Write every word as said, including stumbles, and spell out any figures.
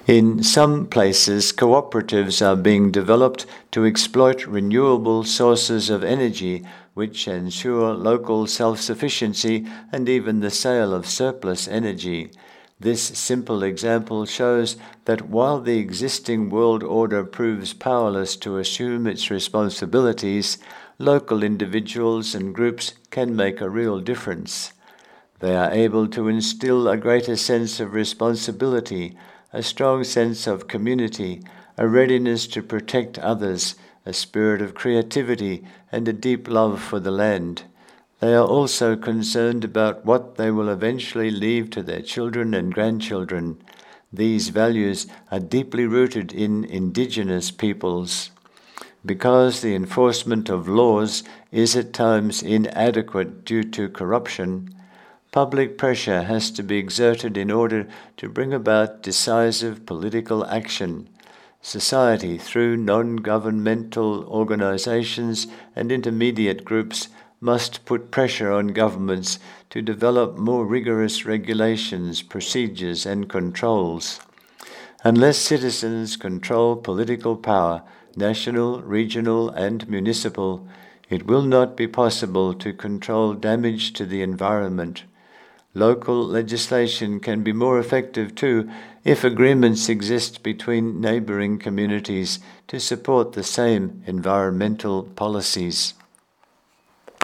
In some places, cooperatives are being developed to exploit renewable sources of energy which ensure local self-sufficiency and even the sale of surplus energy. This simple example shows that while the existing world order proves powerless to assume its responsibilities, local individuals and groups can make a real difference. They are able to instill a greater sense of responsibility, a strong sense of community, a readiness to protect others, a spirit of creativity, and a deep love for the land. They are also concerned about what they will eventually leave to their children and grandchildren. These values are deeply rooted in indigenous peoples. Because the enforcement of laws is at times inadequate due to corruption, public pressure has to be exerted in order to bring about decisive political action. Society, through non-governmental organizations and intermediate groups, must put pressure on governments to develop more rigorous regulations, procedures, and controls. Unless citizens control political power, national, regional, and municipal, it will not be possible to control damage to the environment. Local legislation can be more effective too if agreements exist between neighboring communities to support the same environmental policies.